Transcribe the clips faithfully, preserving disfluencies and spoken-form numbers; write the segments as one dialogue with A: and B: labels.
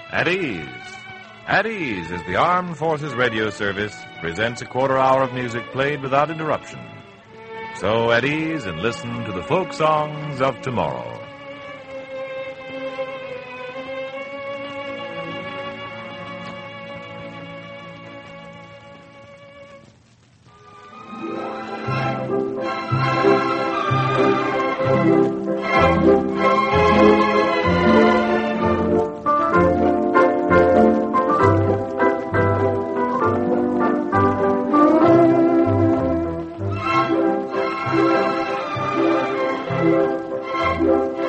A: At Ease. At Ease is the Armed Forces Radio Service, presents a quarter hour of music played without interruption. So at ease and listen to the folk songs of tomorrow.
B: Thank you.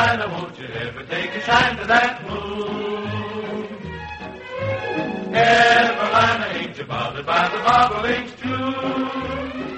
B: Evelina, won't you ever take a shine to that moon? Evelina, ain't you bothered by the bobolink tune?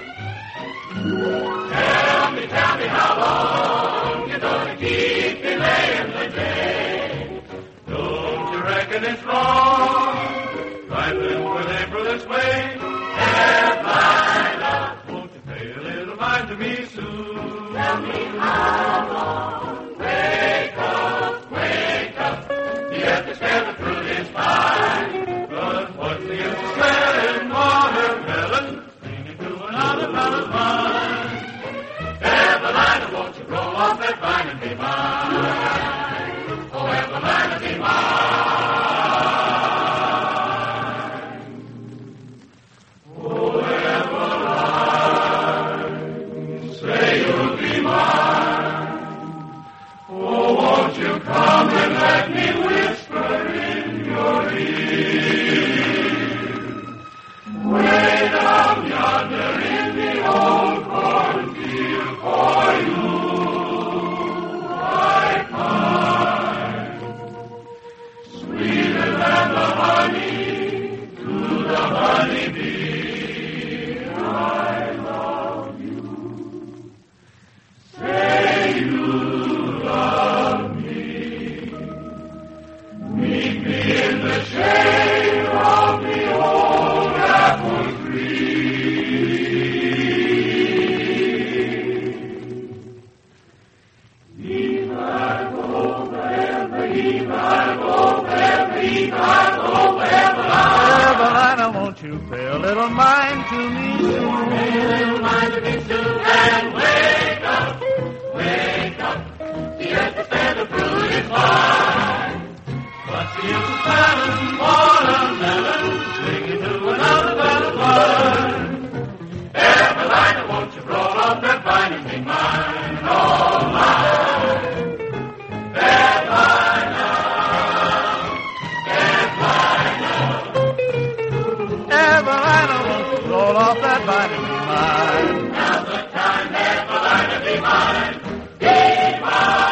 B: Tell me, tell me how long you're gonna keep delaying the day. Don't you reckon it's wrong, trifling with April this way? Evelina, won't you pay a little mind to me soon? Tell me how long. Wake up, wake up. The earth is scared, the fruit is fine. But what's the use of smelling watermelon, clinging to another fellow's mind? Evelina, won't you roll off that vine and be mine? Oh, Evelina, be mine. Oh, Evelina, say you'll be mine. Oh, won't you come and let me whisper in your ear? Way down yonder in the old cornfield for you I pine. Sweeter than the honey to the honeybee, I love you. Say you love me. Meet me in the shade of the old apple tree. Heave back over, heave back over, heave back over, Evelina, won't you pay a little mind to me soon? Pay a little mind to me soon and wake up, wake up. The earth is fair, the fruit is fine. What's the use of smelling watermelon, clinging to another fellow's vine? Evelina, won't you roll off that vine and be mine, oh mine? Evelina, Evelina, Evelina, won't you roll off that vine and be mine? Now's the time, Evelina, be mine, be mine.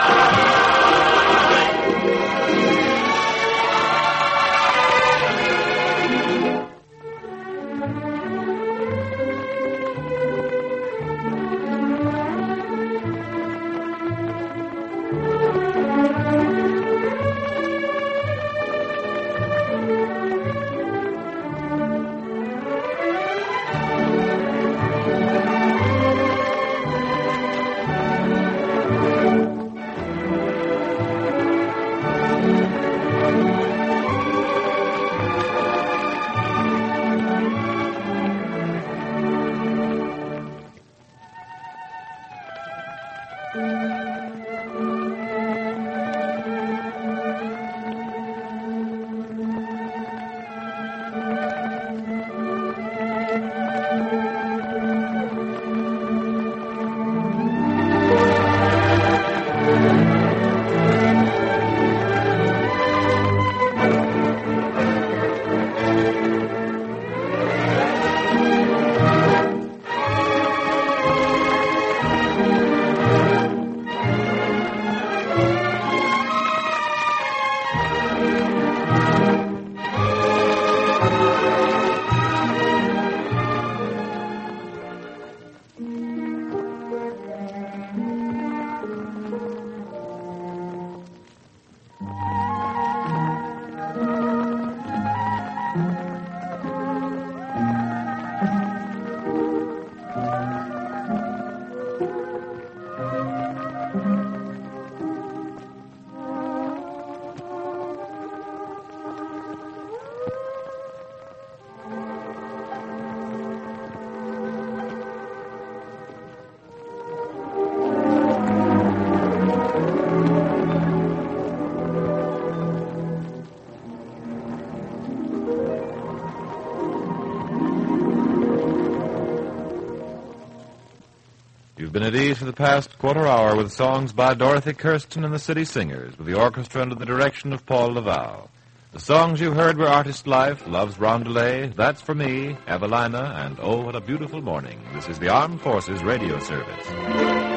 A: You've been at ease for the past quarter hour with songs by Dorothy Kirsten and the City Singers, with the orchestra under the direction of Paul Laval. The songs you heard were Artist Life, Love's Roundelay, That's For Me, Evelina, and Oh, What a Beautiful Morning. This is the Armed Forces Radio Service.